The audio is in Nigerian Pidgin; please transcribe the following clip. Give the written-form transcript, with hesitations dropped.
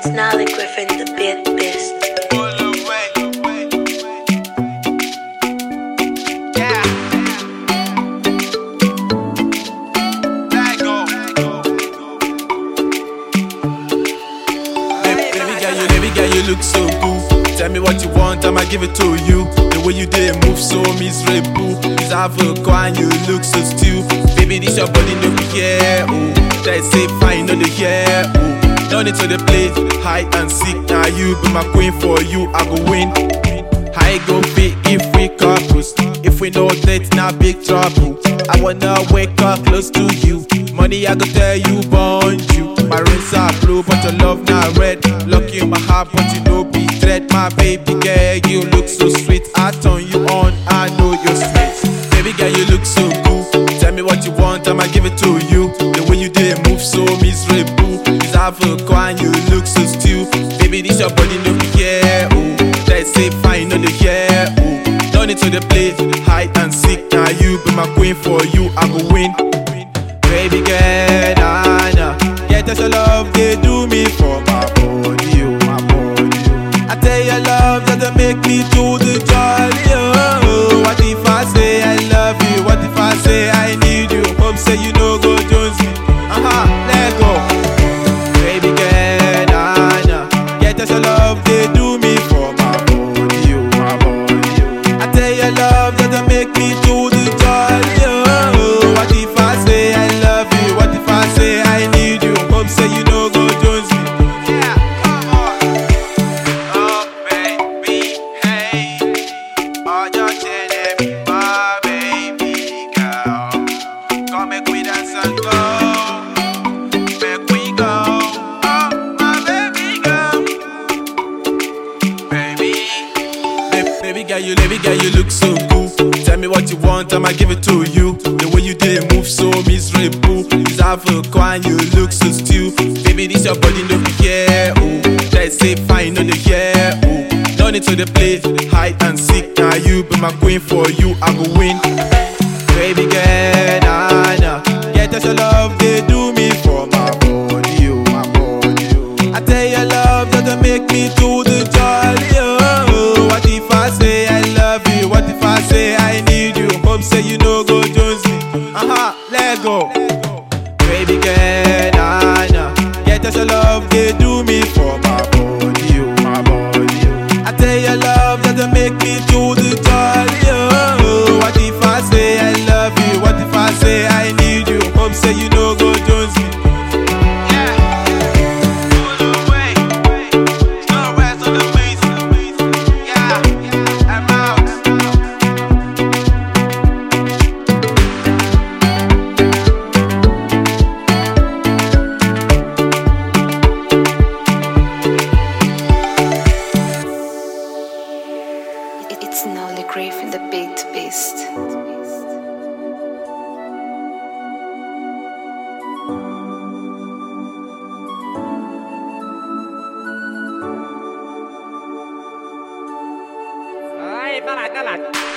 Nolly Griffin, the beat beast. Baby girl, you look so good. Tell me what you want, I'ma give it to you. The way you did move so miserable. Is Africa and you look so still. Baby, this your body, no be here. Oh, that say fine, no the here. Oh, no need to the play, hide and seek. Now you be my queen, for you I go win. I go fit if we couples. If we know that now big trouble. I wanna wake up close to you. Money I go tell you, bond you. My rings are blue, but your love now red. Lucky in my heart, but you know be threat. My baby girl, you look so sweet. I turn you on, I know you're sweet. Baby girl, you look so cool. Tell me what you want, I'ma give it to you. The way you did move so miserable. Is Africa and you look so still. Baby, this your body, no be here. Oh, let's say fine, no the here. Oh, don't need to the play, hide and seek. Now you be my queen, for you I go win. Baby girl, nah, nah. Yeah, that's your love, they do me for my body, oh, my body, oh. I tell you love, just make me do the jolly, oh. What if I say I love you? What if I say I need you? Hope say you know go Jonesy. Let go. Baby girl, nah, nah. Yeah, that's your love, they do me for my body, oh, my body, oh. I tell you love, just make me do the jolly, oh. What if I say I love you? What if I say I need you? Hope say you know go Jonesy. Yeah, come on. Oh baby, hey. Oh, just tell me, my baby girl. Come make we dance and go. Make we go. Oh, my baby girl. Baby girl, you look so cool. Tell me what you want, I'ma give it to you. The way you did move so miserable. Is Africa and you look so still. Baby, this your body, no be here. Oh, let's say fine, no the here. Oh, no need to the play, hide and seek. Now you be my queen, for you I go win. Baby girl, nah, nah. Yeah, that's your love, they do me for my body, oh, my body, oh. I tell you love, just make me do the jolly, oh. What if I say I love you? What if I say I need you? Hope say you know go Jonesy. Let go. Baby girl, nah, nah. Yeah, that's your love, they do me for my body, oh, my body, oh. I tell you love, just make me do the jolly, oh. What if I say I love you? What if I say I need you? Hope say you know go Jonesy. It's Nolly Griffin, the beat beast. Ay, talat.